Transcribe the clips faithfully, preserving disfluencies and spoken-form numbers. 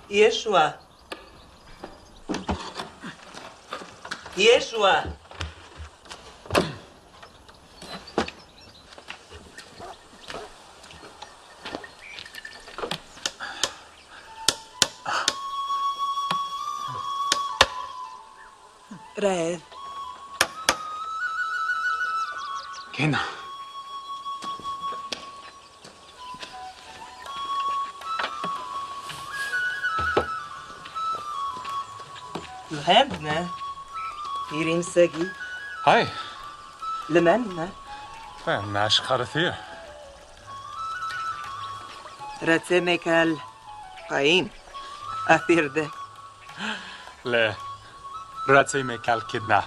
Yeshua. Yeshua. רעב. כן. Johanna. Hierin Segi. Hi. Lemanna. Well, Nash Karathir. Ratzemekal. Qaim. Afirde. Le. Ratzi Mekal Kidna.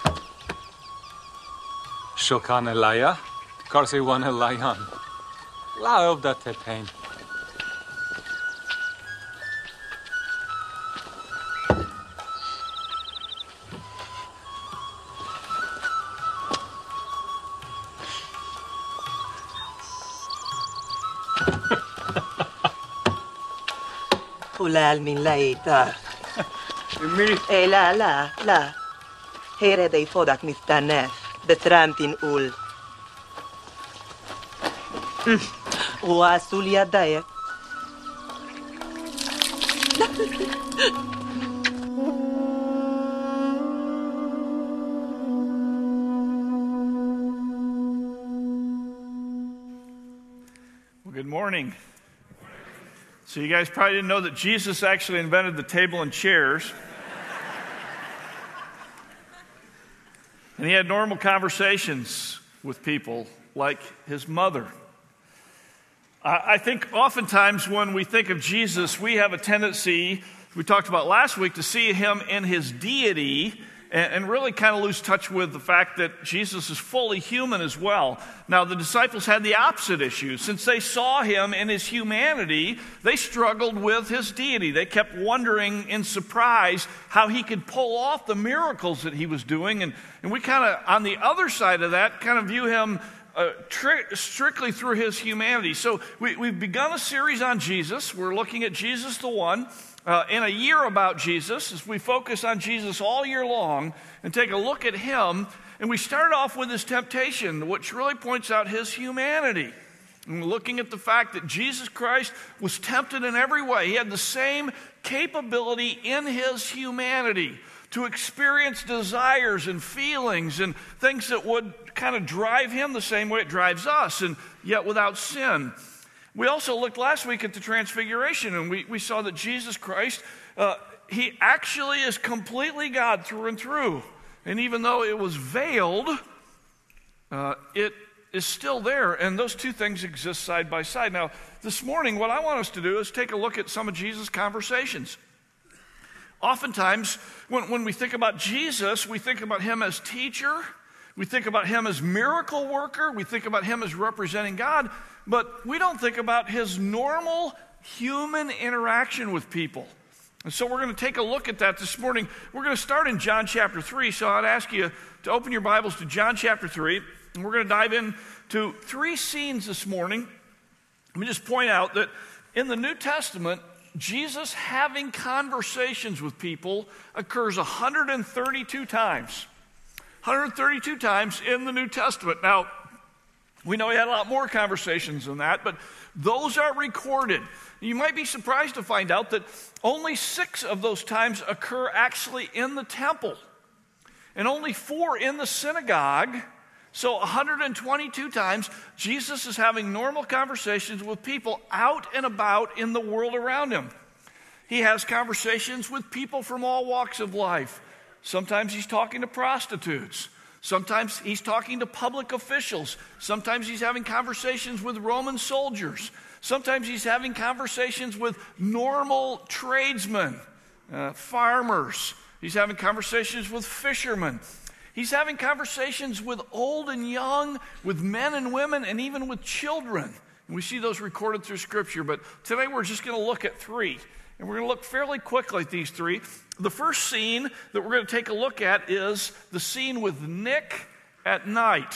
Shokan Elaya. Karsi Wan Elayan. La of that pain. Ulal min laita. Eh, لا لا لا هير هذا يفوضك مستناف بترامتين قول وعسول يدايك Well, good morning. So you guys probably didn't know that Jesus actually invented the table and chairs. And he had normal conversations with people like his mother. I think oftentimes when we think of Jesus, we have a tendency, we talked about last week, to see him in his deity and really kind of lose touch with the fact that Jesus is fully human as well. Now, the disciples had the opposite issue. Since they saw him in his humanity, they struggled with his deity. They kept wondering in surprise how he could pull off the miracles that he was doing. And, and we kind of, on the other side of that, kind of view him uh, tri- strictly through his humanity. So we, we've begun a series on Jesus. We're looking at Jesus the One. Uh, in a year about Jesus, as we focus on Jesus all year long and take a look at him, and we start off with his temptation, which really points out his humanity. And looking at the fact that Jesus Christ was tempted in every way. He had the same capability in his humanity to experience desires and feelings and things that would kind of drive him the same way it drives us, and yet without sin. We also looked last week at the Transfiguration, and we, we saw that Jesus Christ, uh, he actually is completely God through and through. And even though it was veiled, uh, it is still there, and those two things exist side by side. Now, this morning, what I want us to do is take a look at some of Jesus' conversations. Oftentimes, when, when we think about Jesus, we think about him as teacher, we think about him as miracle worker, we think about him as representing God, but we don't think about his normal human interaction with people. And so we're going to take a look at that this morning. We're going to start in John chapter three, so I'd ask you to open your Bibles to John chapter three, and we're going to dive into three scenes this morning. Let me just point out that in the New Testament, Jesus having conversations with people occurs one hundred thirty-two times. one hundred thirty-two times in the New Testament. Now, we know he had a lot more conversations than that, but those are recorded. You might be surprised to find out that only six of those times occur actually in the temple, and only four in the synagogue. So one hundred twenty-two times, Jesus is having normal conversations with people out and about in the world around him. He has conversations with people from all walks of life. Sometimes he's talking to prostitutes. Sometimes he's talking to public officials. Sometimes he's having conversations with Roman soldiers. Sometimes he's having conversations with normal tradesmen, uh, farmers. He's having conversations with fishermen. He's having conversations with old and young, with men and women, and even with children. And we see those recorded through Scripture. But today we're just going to look at three. And we're going to look fairly quickly at these three. The first scene that we're going to take a look at is the scene with Nick at night.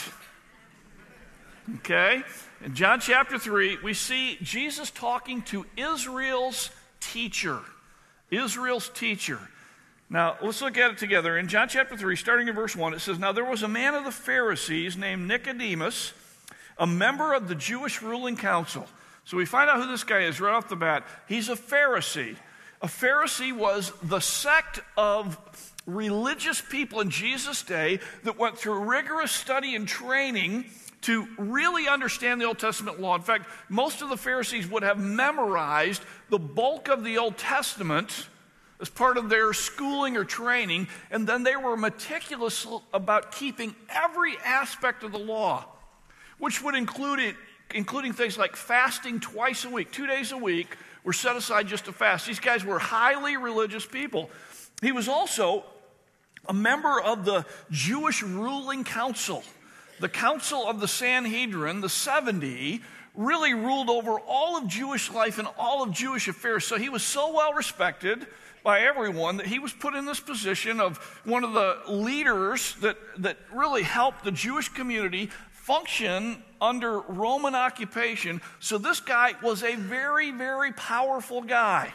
Okay? In John chapter three, we see Jesus talking to Israel's teacher. Israel's teacher. Now, let's look at it together. In John chapter three, starting in verse one, it says, "Now there was a man of the Pharisees named Nicodemus, a member of the Jewish ruling council." So we find out who this guy is right off the bat. He's a Pharisee. A Pharisee was the sect of religious people in Jesus' day that went through rigorous study and training to really understand the Old Testament law. In fact, most of the Pharisees would have memorized the bulk of the Old Testament as part of their schooling or training, and then they were meticulous about keeping every aspect of the law, which would include it, including things like fasting twice a week, two days a week were set aside just to fast. These guys were highly religious people. He was also a member of the Jewish ruling council. The council of the Sanhedrin, the seventy, really ruled over all of Jewish life and all of Jewish affairs. So he was so well respected by everyone that he was put in this position of one of the leaders that, that really helped the Jewish community function under Roman occupation. So this guy was a very, very powerful guy.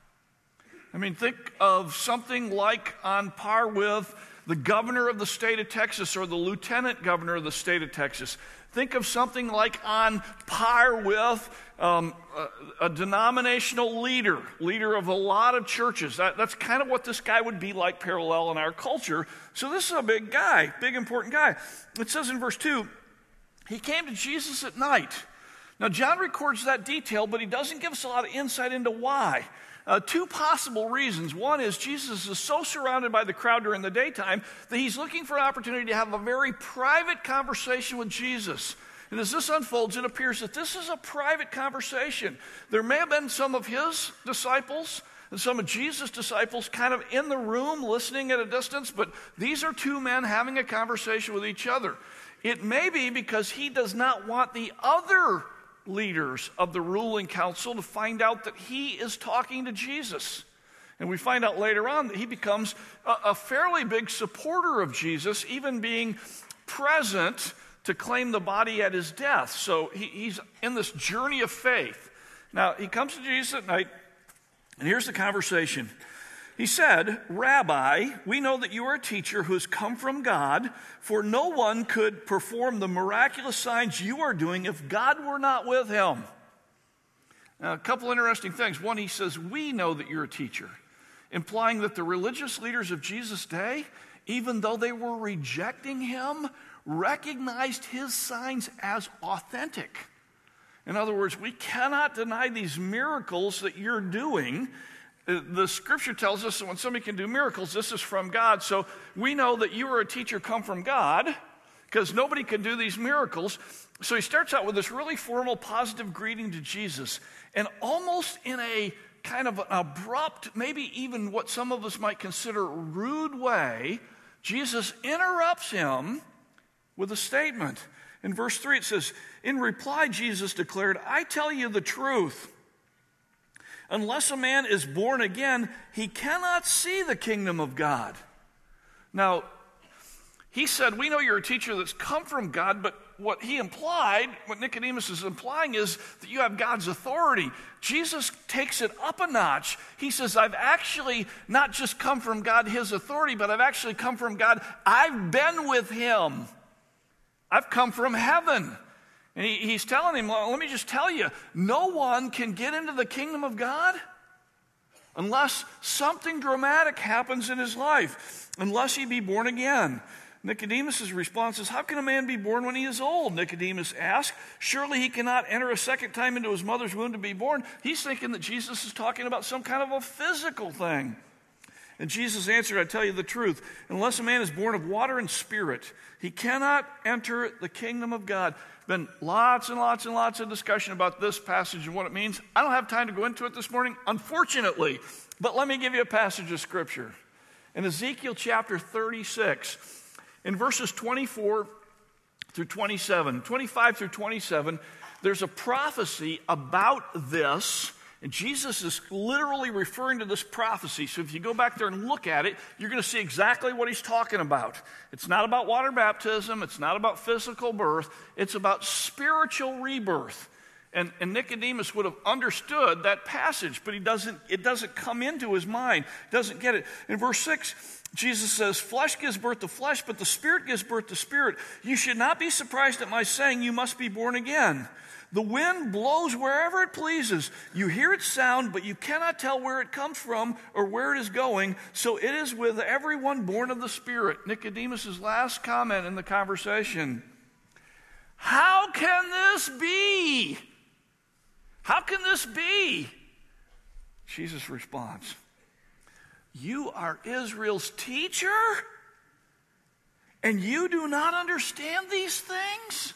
I mean, think of something like on par with the governor of the state of Texas or the lieutenant governor of the state of Texas. Think of something like on par with um, a, a denominational leader, leader of a lot of churches. That, that's kind of what this guy would be like, parallel in our culture. So this is a big guy, big important guy. It says in verse two, he came to Jesus at night. Now, John records that detail, but he doesn't give us a lot of insight into why. Uh, two possible reasons. One is Jesus is so surrounded by the crowd during the daytime that he's looking for an opportunity to have a very private conversation with Jesus. And as this unfolds, it appears that this is a private conversation. There may have been some of his disciples and some of Jesus' disciples kind of in the room listening at a distance, but these are two men having a conversation with each other. It may be because he does not want the other leaders of the ruling council to find out that he is talking to Jesus. And we find out later on that he becomes a, a fairly big supporter of Jesus, even being present to claim the body at his death. So he, he's in this journey of faith. Now, he comes to Jesus at night, and here's the conversation. He said, "Rabbi, we know that you are a teacher who has come from God, for no one could perform the miraculous signs you are doing if God were not with him." Now, a couple interesting things. One, he says, "We know that you're a teacher," implying that the religious leaders of Jesus' day, even though they were rejecting him, recognized his signs as authentic. In other words, we cannot deny these miracles that you're doing. The scripture tells us that when somebody can do miracles, this is from God. So we know that you are a teacher come from God because nobody can do these miracles. So he starts out with this really formal, positive greeting to Jesus. And almost in a kind of an abrupt, maybe even what some of us might consider rude way, Jesus interrupts him with a statement. In verse three, it says, "In reply, Jesus declared, 'I tell you the truth. Unless a man is born again, he cannot see the kingdom of God.'" Now, he said, we know you're a teacher that's come from God, but what he implied, what Nicodemus is implying, is that you have God's authority. Jesus takes it up a notch. He says, I've actually not just come from God, his authority, but I've actually come from God. I've been with him. I've come from heaven. And he, he's telling him, well, let me just tell you, no one can get into the kingdom of God unless something dramatic happens in his life, unless he be born again. Nicodemus' response is, how can a man be born when he is old? Nicodemus asked. Surely he cannot enter a second time into his mother's womb to be born. He's thinking that Jesus is talking about some kind of a physical thing. And Jesus answered, I tell you the truth, unless a man is born of water and spirit, he cannot enter the kingdom of God. Been lots and lots and lots of discussion about this passage and what it means. I don't have time to go into it this morning, unfortunately, but let me give you a passage of scripture. In Ezekiel chapter thirty-six, in verses twenty-four through twenty-seven, twenty-five through twenty-seven, there's a prophecy about this. And Jesus is literally referring to this prophecy. So if you go back there and look at it, you're going to see exactly what he's talking about. It's not about water baptism. It's not about physical birth. It's about spiritual rebirth. And, and Nicodemus would have understood that passage, but he doesn't, it doesn't come into his mind. He doesn't get it. In verse six, Jesus says, flesh gives birth to flesh, but the Spirit gives birth to spirit. You should not be surprised at my saying you must be born again. The wind blows wherever it pleases. You hear its sound, but you cannot tell where it comes from or where it is going. So it is with everyone born of the Spirit. Nicodemus' last comment in the conversation. How can this be? How can this be? Jesus responds, you are Israel's teacher, and you do not understand these things?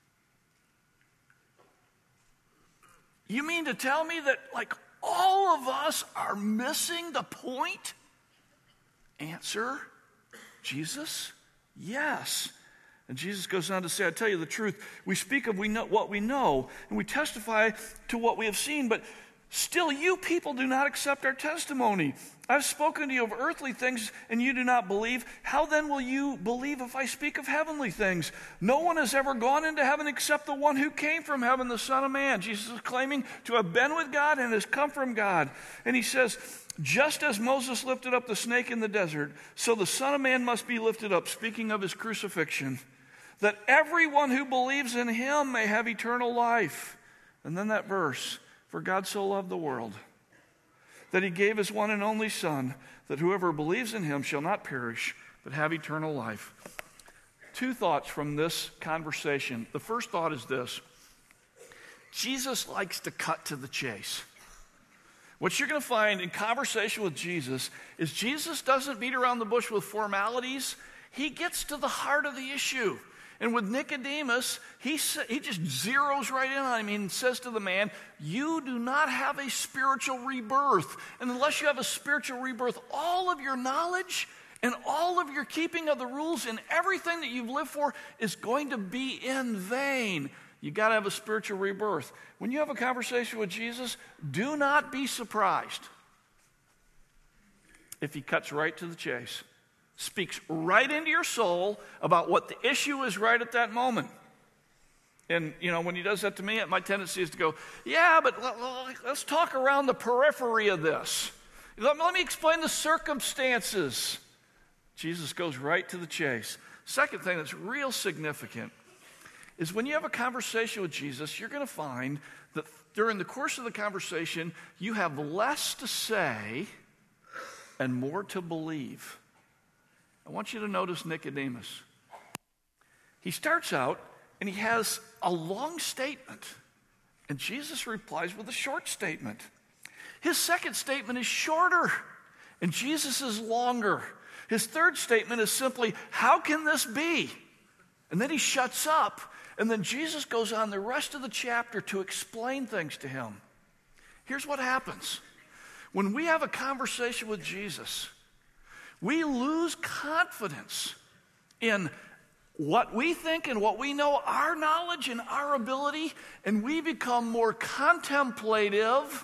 You mean to tell me that, like, all of us are missing the point? Answer, Jesus, yes. And Jesus goes on to say, I tell you the truth, we speak of we know what we know, and we testify to what we have seen, but still you people do not accept our testimony. I've spoken to you of earthly things, and you do not believe. How then will you believe if I speak of heavenly things? No one has ever gone into heaven except the one who came from heaven, the Son of Man. Jesus is claiming to have been with God and has come from God. And he says, just as Moses lifted up the snake in the desert, so the Son of Man must be lifted up, speaking of his crucifixion, that everyone who believes in him may have eternal life. And then that verse, for God so loved the world, that he gave his one and only Son, that whoever believes in him shall not perish, but have eternal life. Two thoughts from this conversation. The first thought is this. Jesus likes to cut to the chase. What you're going to find in conversation with Jesus is Jesus doesn't beat around the bush with formalities. He gets to the heart of the issue. And with Nicodemus, he, he just zeroes right in on him and says to the man, you do not have a spiritual rebirth. And unless you have a spiritual rebirth, all of your knowledge and all of your keeping of the rules and everything that you've lived for is going to be in vain. You got to have a spiritual rebirth. When you have a conversation with Jesus, do not be surprised if he cuts right to the chase. Speaks right into your soul about what the issue is right at that moment. And, you know, when he does that to me, my tendency is to go, yeah, but let's talk around the periphery of this. Let me explain the circumstances. Jesus goes right to the chase. Second thing that's real significant is when you have a conversation with Jesus, you're going to find that during the course of the conversation, you have less to say and more to believe. I want you to notice Nicodemus. He starts out and he has a long statement, and Jesus replies with a short statement. His second statement is shorter, and Jesus is longer. His third statement is simply, how can this be? And then he shuts up, and then Jesus goes on the rest of the chapter to explain things to him. Here's what happens. When we have a conversation with Jesus, we lose confidence in what we think and what we know, our knowledge and our ability, and we become more contemplative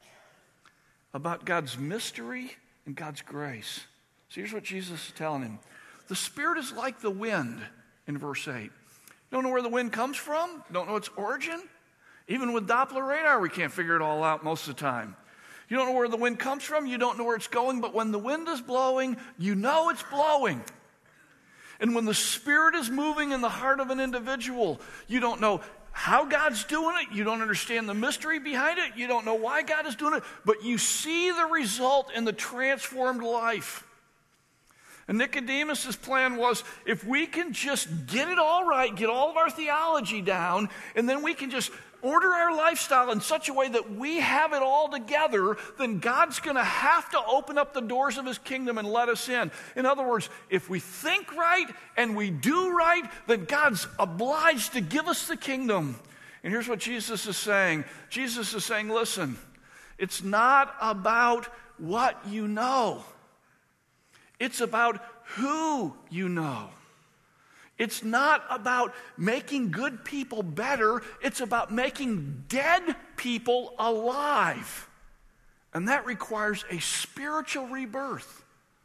about God's mystery and God's grace. So here's what Jesus is telling him. The Spirit is like the wind in verse eight. You don't know where the wind comes from? You don't know its origin? Even with Doppler radar, we can't figure it all out most of the time. You don't know where the wind comes from. You don't know where it's going. But when the wind is blowing, you know it's blowing. And when the Spirit is moving in the heart of an individual, you don't know how God's doing it. You don't understand the mystery behind it. You don't know why God is doing it. But you see the result in the transformed life. And Nicodemus' plan was, if we can just get it all right, get all of our theology down, and then we can just order our lifestyle in such a way that we have it all together, then God's going to have to open up the doors of his kingdom and let us in. In other words, if we think right and we do right, then God's obliged to give us the kingdom. And here's what Jesus is saying. Jesus is saying, listen, it's not about what you know. It's about who you know. It's not about making good people better. It's about making dead people alive. And that requires a spiritual rebirth.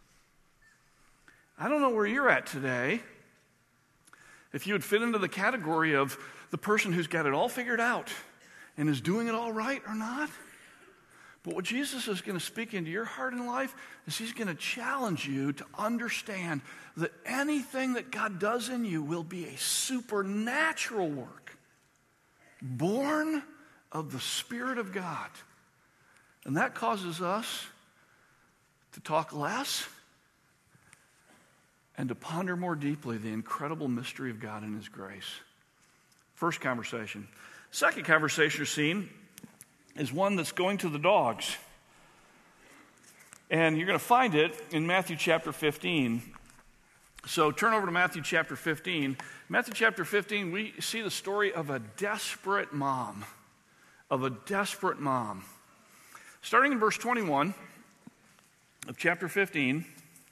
I don't know where you're at today. If you would fit into the category of the person who's got it all figured out and is doing it all right or not. But what Jesus is going to speak into your heart and life is he's going to challenge you to understand that anything that God does in you will be a supernatural work, born of the Spirit of God. And that causes us to talk less and to ponder more deeply the incredible mystery of God and his grace. First conversation. Second conversation or scene is one that's going to the dogs. And you're going to find it in Matthew chapter fifteen. So turn over to Matthew chapter fifteen. Matthew chapter fifteen, we see the story of a desperate mom. Of a desperate mom. Starting in verse twenty-one of chapter fifteen,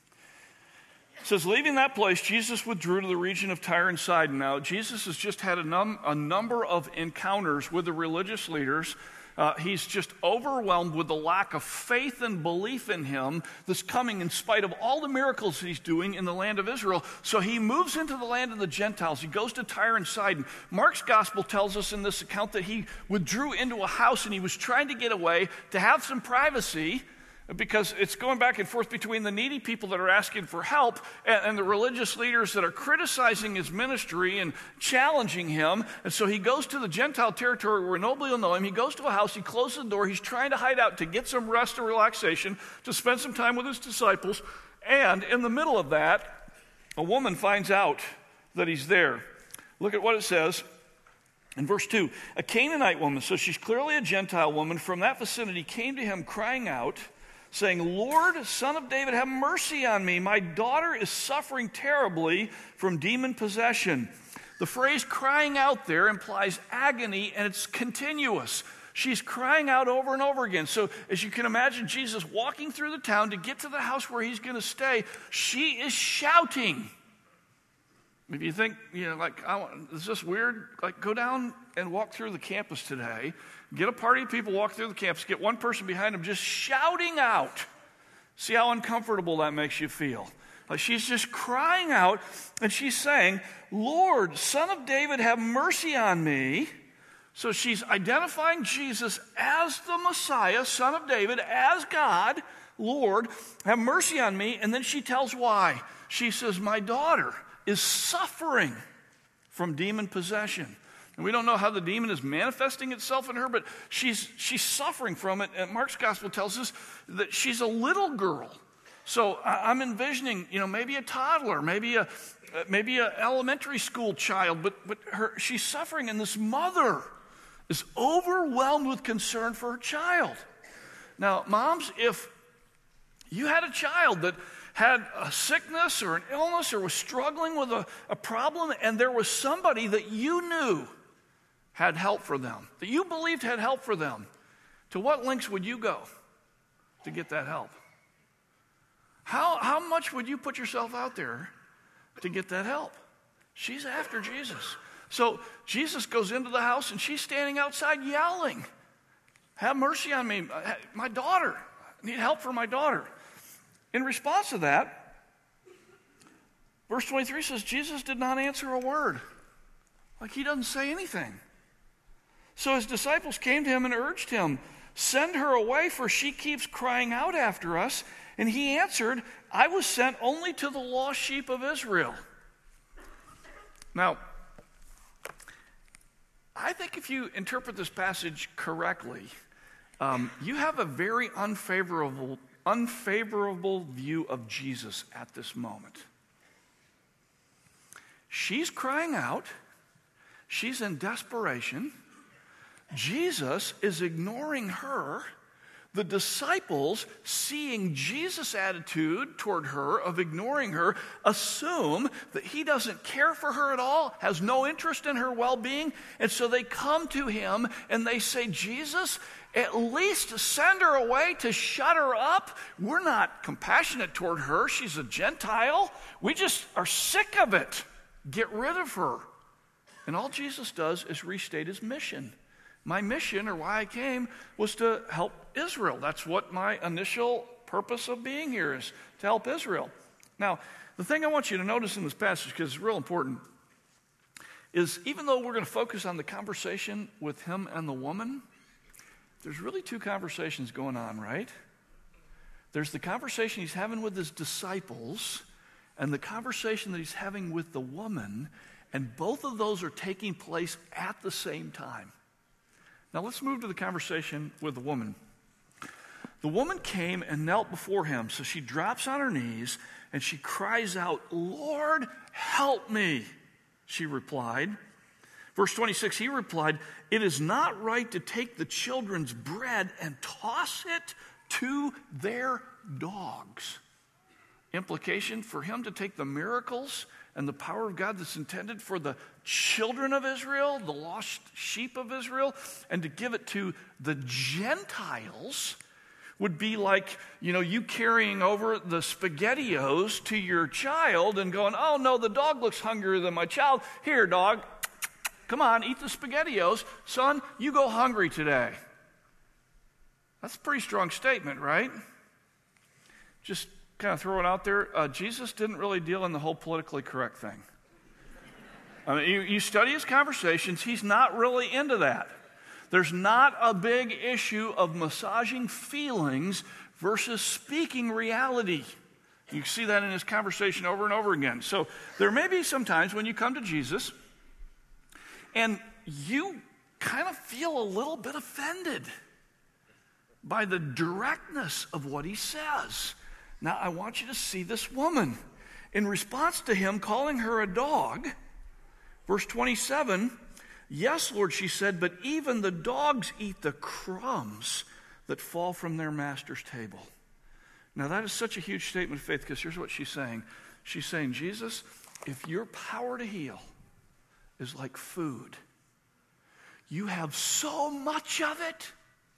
it says, leaving that place, Jesus withdrew to the region of Tyre and Sidon. Now, Jesus has just had a, num- a number of encounters with the religious leaders. Uh, he's just overwhelmed with the lack of faith and belief in him that's coming in spite of all the miracles he's doing in the land of Israel. So he moves into the land of the Gentiles. He goes to Tyre and Sidon. Mark's gospel tells us in this account that he withdrew into a house and he was trying to get away to have some privacy, because it's going back and forth between the needy people that are asking for help and, and the religious leaders that are criticizing his ministry and challenging him. And so he goes to the Gentile territory where nobody will know him. He goes to a house, he closes the door, he's trying to hide out to get some rest and relaxation, to spend some time with his disciples. And in the middle of that, a woman finds out that he's there. Look at what it says in verse two. A Canaanite woman, so she's clearly a Gentile woman, from that vicinity came to him crying out, saying, Lord, Son of David, have mercy on me. My daughter is suffering terribly from demon possession. The phrase crying out there implies agony, and it's continuous. She's crying out over and over again. So as you can imagine, Jesus walking through the town to get to the house where he's going to stay, she is shouting. If you think, you know, like, I want, is this weird? Like, go down and walk through the campus today. Get a party of people, walk through the campus, get one person behind them just shouting out. See how uncomfortable that makes you feel. Like she's just crying out, and she's saying, Lord, Son of David, have mercy on me. So she's identifying Jesus as the Messiah, Son of David, as God. Lord, have mercy on me. And then she tells why. She says, my daughter is suffering from demon possession. And we don't know how the demon is manifesting itself in her, but she's she's suffering from it. And Mark's gospel tells us that she's a little girl. So I'm envisioning, you know, maybe a toddler, maybe a maybe an elementary school child, but but her she's suffering, and this mother is overwhelmed with concern for her child. Now, moms, if you had a child that had a sickness or an illness or was struggling with a, a problem, and there was somebody that you knew had help for them, that you believed had help for them, to what lengths would you go to get that help? How, how much would you put yourself out there to get that help? She's after Jesus. So Jesus goes into the house, and she's standing outside yelling, have mercy on me, my daughter, I need help for my daughter. In response to that, verse twenty-three says, Jesus did not answer a word. Like he doesn't say anything. So his disciples came to him and urged him, send her away, for she keeps crying out after us. And he answered, I was sent only to the lost sheep of Israel. Now, I think if you interpret this passage correctly, um, you have a very unfavorable unfavorable view of Jesus at this moment. She's crying out. She's in desperation. Jesus is ignoring her. The disciples, seeing Jesus' attitude toward her of ignoring her, assume that he doesn't care for her at all, has no interest in her well-being, and so they come to him and they say, Jesus, at least send her away to shut her up. We're not compassionate toward her. She's a Gentile. We just are sick of it. Get rid of her. And all Jesus does is restate his mission. My mission, or why I came, was to help Israel. That's what my initial purpose of being here is, to help Israel. Now, the thing I want you to notice in this passage, because it's real important, is even though we're going to focus on the conversation with him and the woman, there's really two conversations going on, right? There's the conversation he's having with his disciples and the conversation that he's having with the woman, and both of those are taking place at the same time. Now let's move to the conversation with the woman. The woman came and knelt before him, so she drops on her knees and she cries out, "Lord, help me," she replied. Verse twenty-six, he replied, "It is not right to take the children's bread and toss it to their dogs." Implication, for him to take the miracles and the power of God that's intended for the children of Israel, the lost sheep of Israel, and to give it to the Gentiles would be like, you know, you carrying over the SpaghettiOs to your child and going, "Oh no, the dog looks hungrier than my child. Here, dog, come on, eat the SpaghettiOs. Son, you go hungry today." That's a pretty strong statement, right? Just kind of throw it out there. Uh, Jesus didn't really deal in the whole politically correct thing. I mean, you, you study his conversations, he's not really into that. There's not a big issue of massaging feelings versus speaking reality. You see that in his conversation over and over again. So there may be some times when you come to Jesus and you kind of feel a little bit offended by the directness of what he says. Now, I want you to see this woman. In response to him calling her a dog, verse twenty-seven, "Yes, Lord," she said, "but even the dogs eat the crumbs that fall from their master's table." Now, that is such a huge statement of faith, because here's what she's saying. She's saying, "Jesus, if your power to heal is like food, you have so much of it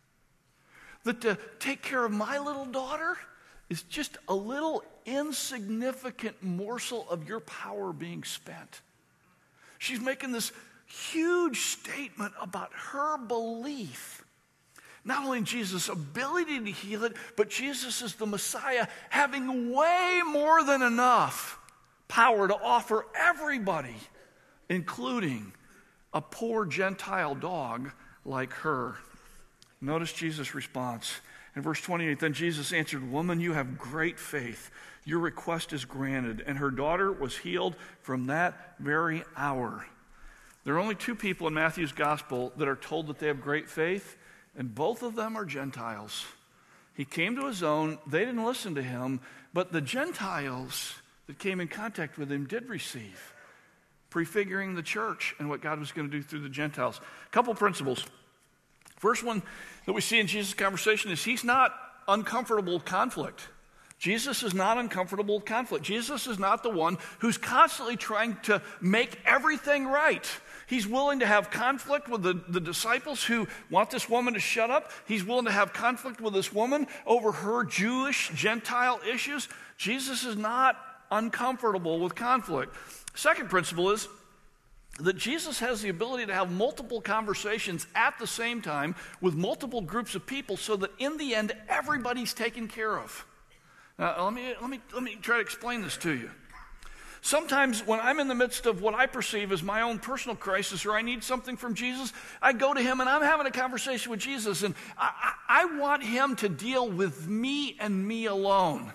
that to take care of my little daughter is just a little insignificant morsel of your power being spent." She's making this huge statement about her belief, not only in Jesus' ability to heal it, but Jesus is the Messiah, having way more than enough power to offer everybody, including a poor Gentile dog like her. Notice Jesus' response. In verse twenty-eight, then Jesus answered, "Woman, you have great faith. Your request is granted." And her daughter was healed from that very hour. There are only two people in Matthew's gospel that are told that they have great faith, and both of them are Gentiles. He came to his own, they didn't listen to him, but the Gentiles that came in contact with him did receive, prefiguring the church and what God was going to do through the Gentiles. A couple principles. First one that we see in Jesus' conversation is he's not uncomfortable with conflict. Jesus is not uncomfortable with conflict. Jesus is not the one who's constantly trying to make everything right. He's willing to have conflict with the, the disciples who want this woman to shut up. He's willing to have conflict with this woman over her Jewish, Gentile issues. Jesus is not uncomfortable with conflict. Second principle is that Jesus has the ability to have multiple conversations at the same time with multiple groups of people so that in the end, everybody's taken care of. Now, let me, let me, let me try to explain this to you. Sometimes when I'm in the midst of what I perceive as my own personal crisis, or I need something from Jesus, I go to him and I'm having a conversation with Jesus, and I, I, I want him to deal with me and me alone.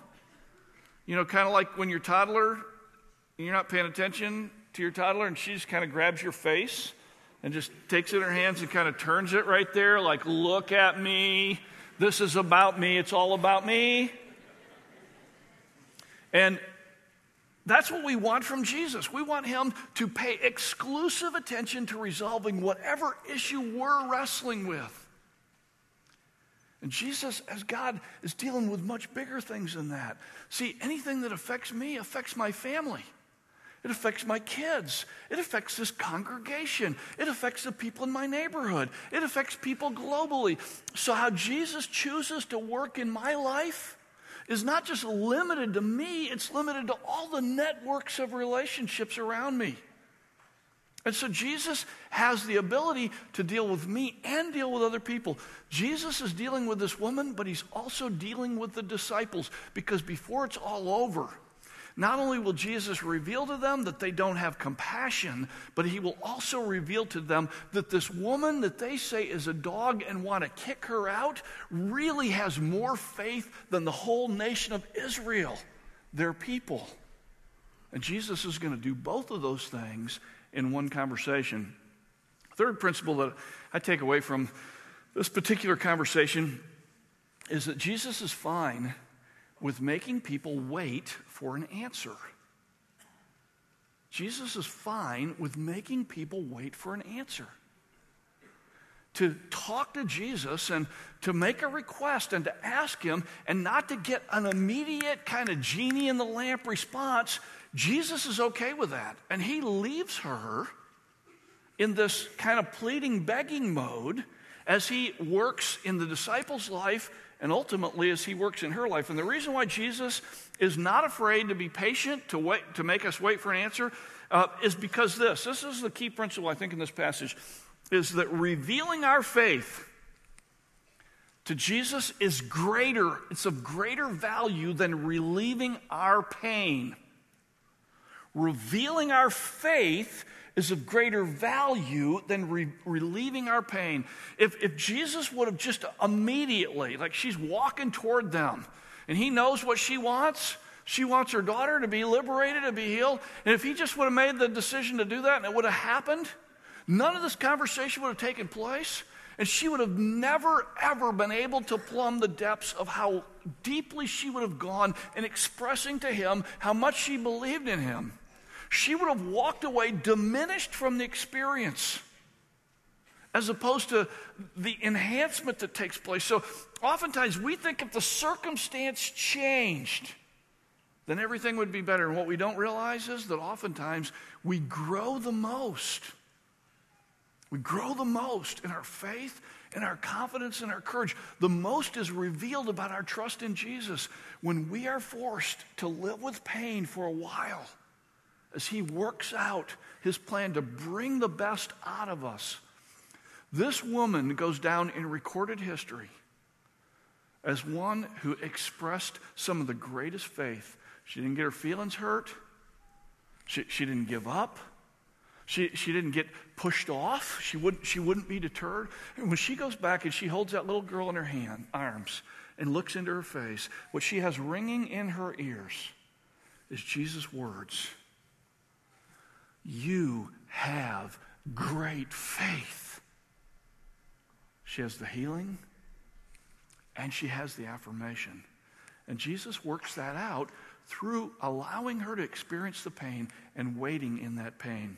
You know, kind of like when your toddler, and you're not paying attention to your toddler, and she just kind of grabs your face and just takes it in her hands and kind of turns it right there, like, "Look at me. This is about me. It's all about me." And that's what we want from Jesus. We want him to pay exclusive attention to resolving whatever issue we're wrestling with. And Jesus, as God, is dealing with much bigger things than that. See, anything that affects me affects my family. It affects my kids. It affects this congregation. It affects the people in my neighborhood. It affects people globally. So how Jesus chooses to work in my life is not just limited to me, it's limited to all the networks of relationships around me. And so Jesus has the ability to deal with me and deal with other people. Jesus is dealing with this woman, but he's also dealing with the disciples, because before it's all over, not only will Jesus reveal to them that they don't have compassion, but he will also reveal to them that this woman that they say is a dog and want to kick her out really has more faith than the whole nation of Israel, their people. And Jesus is going to do both of those things in one conversation. Third principle that I take away from this particular conversation is that Jesus is fine with making people wait for an answer. Jesus is fine with making people wait for an answer. To talk to Jesus and to make a request and to ask him and not to get an immediate kind of genie in the lamp response, Jesus is okay with that. And he leaves her in this kind of pleading, begging mode as he works in the disciples' life and ultimately as he works in her life. And the reason why Jesus is not afraid to be patient, to wait, to make us wait for an answer, uh, is because this. This is the key principle, I think, in this passage, is that revealing our faith to Jesus is greater, it's of greater value than relieving our pain. Revealing our faith is of greater value than re- relieving our pain. If, if Jesus would have just immediately, like she's walking toward them, and he knows what she wants, she wants her daughter to be liberated, to be healed, and if he just would have made the decision to do that and it would have happened, none of this conversation would have taken place, and she would have never, ever been able to plumb the depths of how deeply she would have gone in expressing to him how much she believed in him. She would have walked away diminished from the experience as opposed to the enhancement that takes place. So oftentimes we think if the circumstance changed, then everything would be better. And what we don't realize is that oftentimes we grow the most. We grow the most in our faith, in our confidence, in our courage. The most is revealed about our trust in Jesus when we are forced to live with pain for a while as he works out his plan to bring the best out of us. This woman goes down in recorded history as one who expressed some of the greatest faith. She didn't get her feelings hurt. She, she didn't give up. She, she didn't get pushed off. She wouldn't, she wouldn't be deterred. And when she goes back and she holds that little girl in her hand, arms and looks into her face, what she has ringing in her ears is Jesus' words. You have great faith. She has the healing and she has the affirmation. And Jesus works that out through allowing her to experience the pain and waiting in that pain.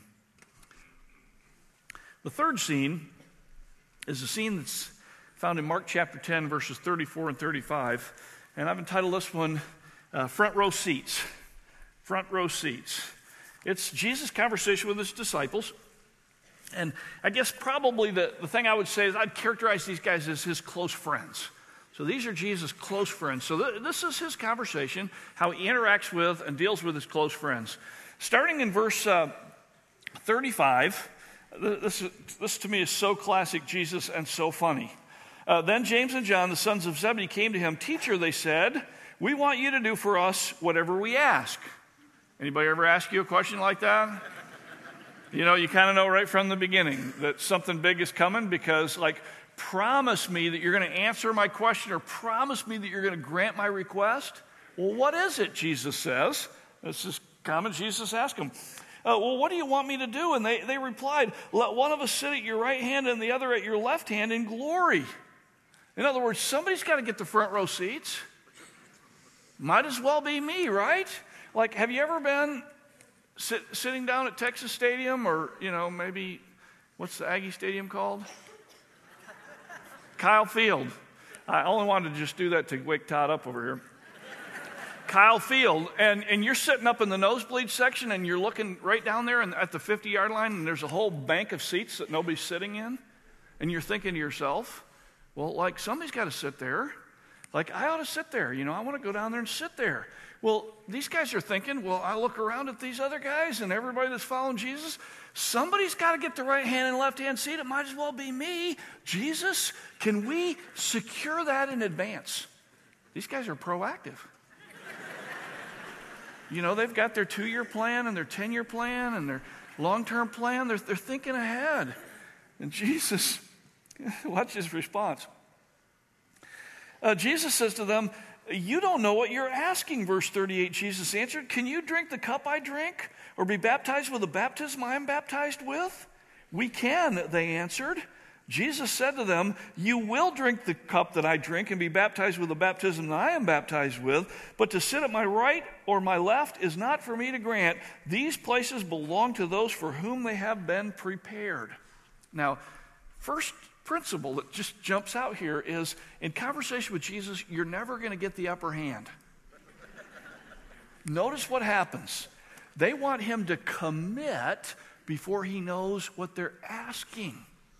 The third scene is a scene that's found in Mark chapter ten, verses thirty-four and thirty-five. And I've entitled this one, uh, Front Row Seats. Front Row Seats. It's Jesus' conversation with his disciples. And I guess probably the, the thing I would say is I'd characterize these guys as his close friends. So these are Jesus' close friends. So th- this is his conversation, how he interacts with and deals with his close friends. Starting in verse uh, thirty-five, this, this to me is so classic Jesus and so funny. Uh, then James and John, the sons of Zebedee, came to him. Teacher, they said, we want you to do for us whatever we ask. Anybody ever ask you a question like that? You know, you kind of know right from the beginning that something big is coming because, like, promise me that you're going to answer my question or promise me that you're going to grant my request. Well, what is it, Jesus says? This is common. Jesus asked them, uh, well, what do you want me to do? And they, they replied, let one of us sit at your right hand and the other at your left hand in glory. In other words, somebody's got to get the front row seats. Might as well be me, right? Like, have you ever been sit, sitting down at Texas Stadium or, you know, maybe, what's the Aggie Stadium called? Kyle Field. I only wanted to just do that to wake Todd up over here. Kyle Field, and, and you're sitting up in the nosebleed section and you're looking right down there and at the fifty-yard line and there's a whole bank of seats that nobody's sitting in. And you're thinking to yourself, well, like, somebody's got to sit there. Like, I ought to sit there. You know, I want to go down there and sit there. Well, these guys are thinking, well, I look around at these other guys and everybody that's following Jesus. Somebody's got to get the right hand and left hand seat. It might as well be me. Jesus, can we secure that in advance? These guys are proactive. You know, they've got their two-year plan and their ten-year plan and their long-term plan. They're, they're thinking ahead. And Jesus, watch his response. Uh, Jesus says to them, you don't know what you're asking, verse thirty-eight. Jesus answered, can you drink the cup I drink, or be baptized with the baptism I am baptized with? We can, they answered. Jesus said to them, you will drink the cup that I drink and be baptized with the baptism that I am baptized with, but to sit at my right or my left is not for me to grant. These places belong to those for whom they have been prepared. Now, first principle that just jumps out here is, in conversation with Jesus, you're never going to get the upper hand. Notice what happens. They want him to commit before he knows what they're asking.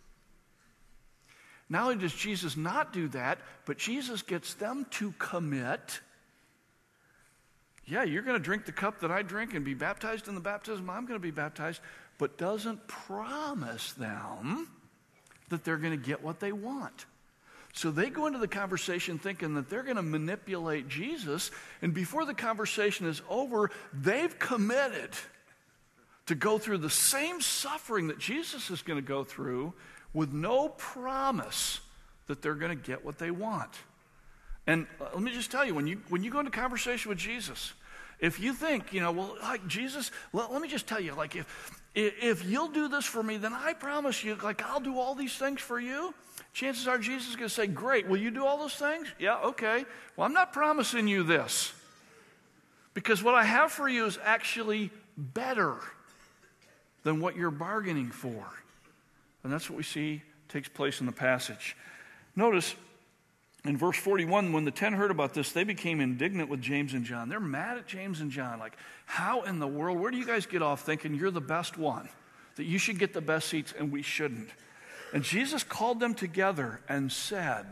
Not only does Jesus not do that, but Jesus gets them to commit. Yeah, you're going to drink the cup that I drink and be baptized in the baptism I'm going to be baptized, but doesn't promise them that they're going to get what they want. So they go into the conversation thinking that they're going to manipulate Jesus, and before the conversation is over, they've committed to go through the same suffering that Jesus is going to go through with no promise that they're going to get what they want. And uh, let me just tell you, when you when you go into conversation with Jesus, if you think, you know, well, like Jesus, let, let me just tell you, like if if you'll do this for me, then I promise you, like I'll do all these things for you. Chances are Jesus is going to say, great, will you do all those things? Yeah, okay. Well, I'm not promising you this, because what I have for you is actually better than what you're bargaining for. And that's what we see takes place in the passage. Notice in verse forty-one, when the ten heard about this, they became indignant with James and John. They're mad at James and John. Like, how in the world, where do you guys get off thinking you're the best one? That you should get the best seats and we shouldn't? And Jesus called them together and said,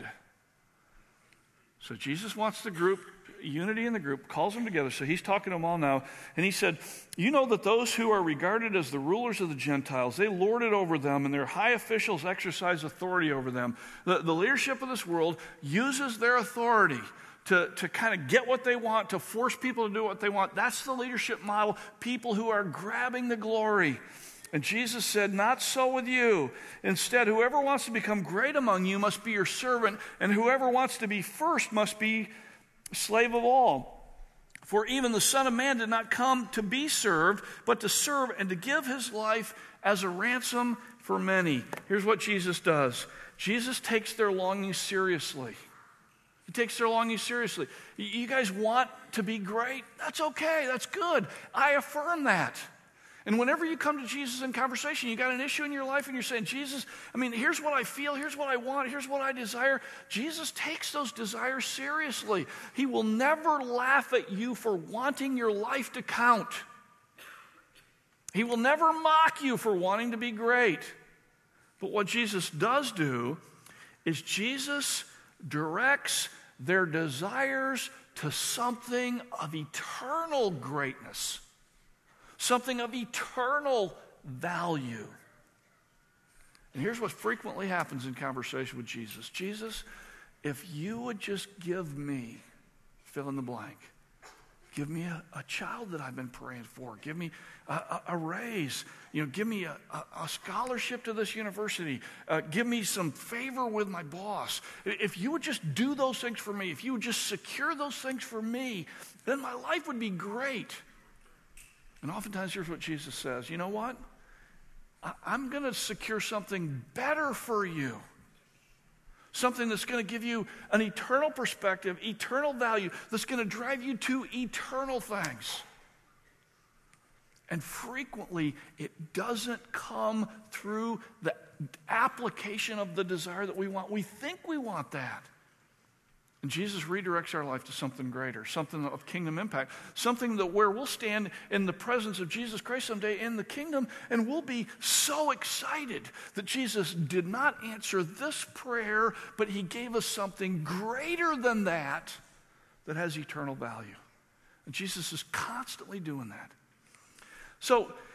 so Jesus wants the group, unity in the group, calls them together. So he's talking to them all now. And he said, you know that those who are regarded as the rulers of the Gentiles, they lord it over them, and their high officials exercise authority over them. The, the leadership of this world uses their authority to, to kind of get what they want, to force people to do what they want. That's the leadership model, people who are grabbing the glory. And Jesus said, not so with you. Instead, whoever wants to become great among you must be your servant, and whoever wants to be first must be slave of all. For even the Son of Man did not come to be served, but to serve and to give his life as a ransom for many. Here's what Jesus does. Jesus takes their longing seriously. He takes their longing seriously. You guys want to be great? That's okay. That's good. I affirm that. And whenever you come to Jesus in conversation, you got an issue in your life and you're saying, Jesus, I mean, here's what I feel, here's what I want, here's what I desire. Jesus takes those desires seriously. He will never laugh at you for wanting your life to count. He will never mock you for wanting to be great. But what Jesus does do is Jesus directs their desires to something of eternal greatness. Something of eternal value. And here's what frequently happens in conversation with Jesus. Jesus, if you would just give me, fill in the blank, give me a, a child that I've been praying for, give me a, a, a raise, you know, give me a, a, a scholarship to this university, uh, give me some favor with my boss. If you would just do those things for me, if you would just secure those things for me, then my life would be great. And oftentimes, here's what Jesus says. You know what? I, I'm going to secure something better for you. Something that's going to give you an eternal perspective, eternal value, that's going to drive you to eternal things. And frequently, it doesn't come through the application of the desire that we want. We think we want that. And Jesus redirects our life to something greater, something of kingdom impact, something that where we'll stand in the presence of Jesus Christ someday in the kingdom, and we'll be so excited that Jesus did not answer this prayer, but he gave us something greater than that that has eternal value. And Jesus is constantly doing that. So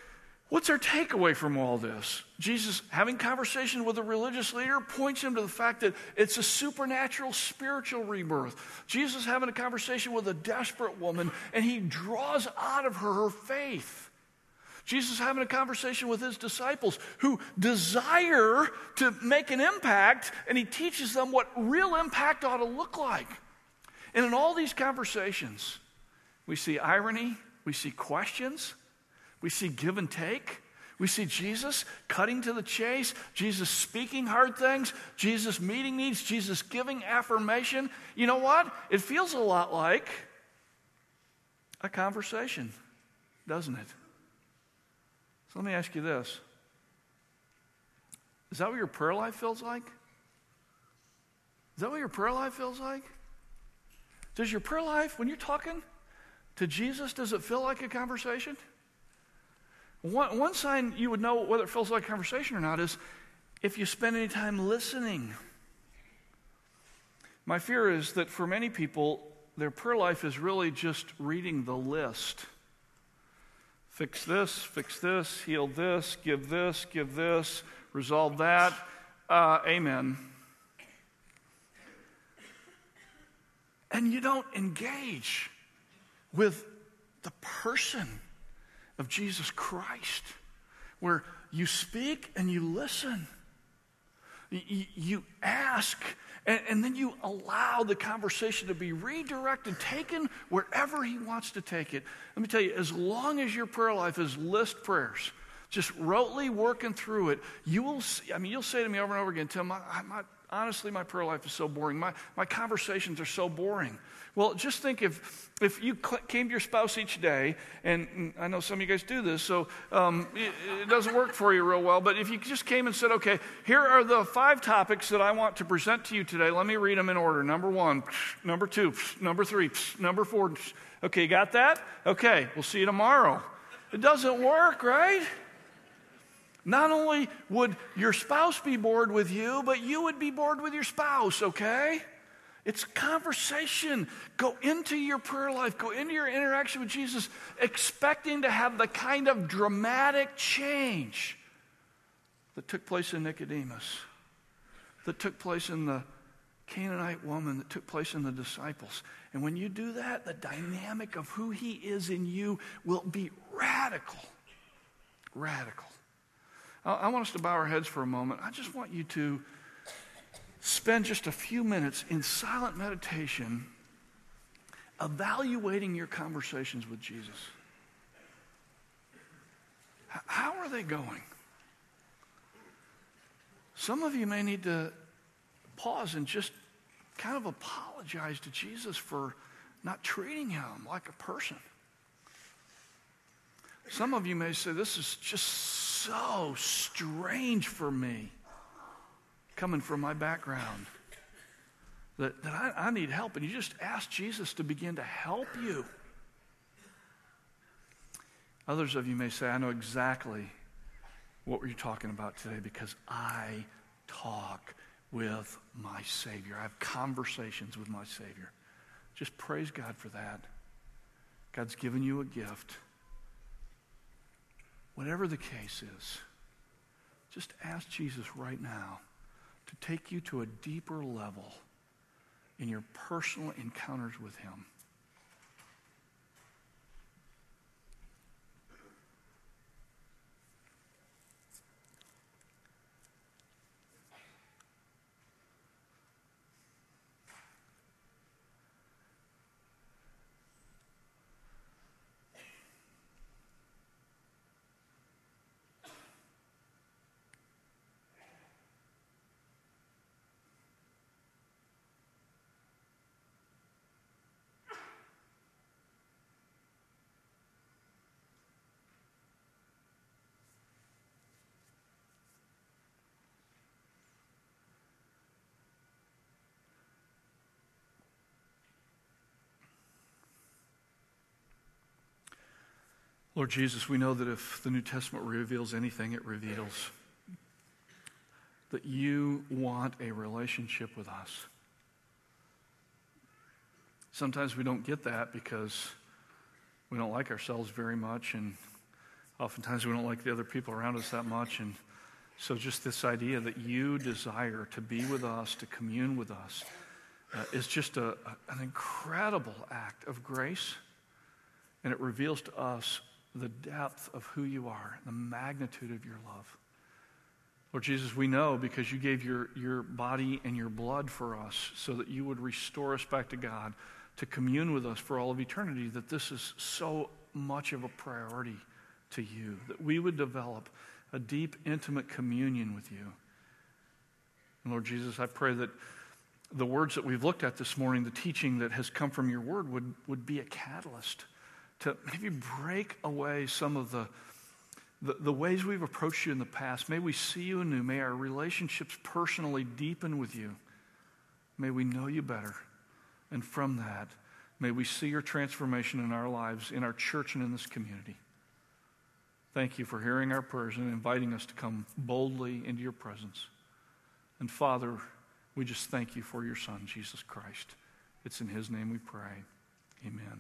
What's our takeaway from all this? Jesus having conversation with a religious leader points him to the fact that it's a supernatural spiritual rebirth. Jesus having a conversation with a desperate woman, and he draws out of her her faith. Jesus having a conversation with his disciples who desire to make an impact, and he teaches them what real impact ought to look like. And in all these conversations, we see irony, we see questions, we see give and take. We see Jesus cutting to the chase, Jesus speaking hard things, Jesus meeting needs, Jesus giving affirmation. You know what? It feels a lot like a conversation, doesn't it? So let me ask you this. Is that what your prayer life feels like? Is that what your prayer life feels like? Does your prayer life, when you're talking to Jesus, does it feel like a conversation? One, one sign you would know whether it feels like a conversation or not is if you spend any time listening. My fear is that for many people, their prayer life is really just reading the list. Fix this, fix this, heal this, give this, give this, resolve that. Uh, amen. And you don't engage with the person of Jesus Christ, where you speak and you listen. You, you ask, and, and then you allow the conversation to be redirected, taken wherever he wants to take it. Let me tell you, as long as your prayer life is list prayers, just rotely working through it, you will see, I mean, you'll say to me over and over again, Tim, my, my, honestly, my prayer life is so boring. My, my conversations are so boring. Well, just think if if you came to your spouse each day, and I know some of you guys do this, so um, it, it doesn't work for you real well, but if you just came and said, okay, here are the five topics that I want to present to you today. Let me read them in order. Number one, number two, number three, number four. Okay, you got that? Okay, we'll see you tomorrow. It doesn't work, right? Not only would your spouse be bored with you, but you would be bored with your spouse, okay? It's conversation. Go into your prayer life, go into your interaction with Jesus, expecting to have the kind of dramatic change that took place in Nicodemus, that took place in the Canaanite woman, that took place in the disciples. And when you do that, the dynamic of who he is in you will be radical. Radical. I want us to bow our heads for a moment. I just want you to spend just a few minutes in silent meditation evaluating your conversations with Jesus. How are they going? Some of you may need to pause and just kind of apologize to Jesus for not treating him like a person. Some of you may say, this is just so strange for me, coming from my background, that, that I, I need help. And you just ask Jesus to begin to help you. Others of you may say, I know exactly what we're talking about today because I talk with my Savior. I have conversations with my Savior. Just praise God for that. God's given you a gift. Whatever the case is, just ask Jesus right now to take you to a deeper level in your personal encounters with him. Lord Jesus, we know that if the New Testament reveals anything, it reveals that you want a relationship with us. Sometimes we don't get that because we don't like ourselves very much, and Oftentimes we don't like the other people around us that much, and so just this idea that you desire to be with us, to commune with us, uh, is just a, a, an incredible act of grace, and it reveals to us the depth of who you are, the magnitude of your love. Lord Jesus, we know because you gave your, your body and your blood for us so that you would restore us back to God, to commune with us for all of eternity, that this is so much of a priority to you, that we would develop a deep, intimate communion with you. And Lord Jesus, I pray that the words that we've looked at this morning, the teaching that has come from your word, would, would be a catalyst to maybe break away some of the, the, the ways we've approached you in the past. May we see you anew. May our relationships personally deepen with you. May we know you better. And from that, may we see your transformation in our lives, in our church, and in this community. Thank you for hearing our prayers and inviting us to come boldly into your presence. And Father, we just thank you for your Son, Jesus Christ. It's in his name we pray. Amen.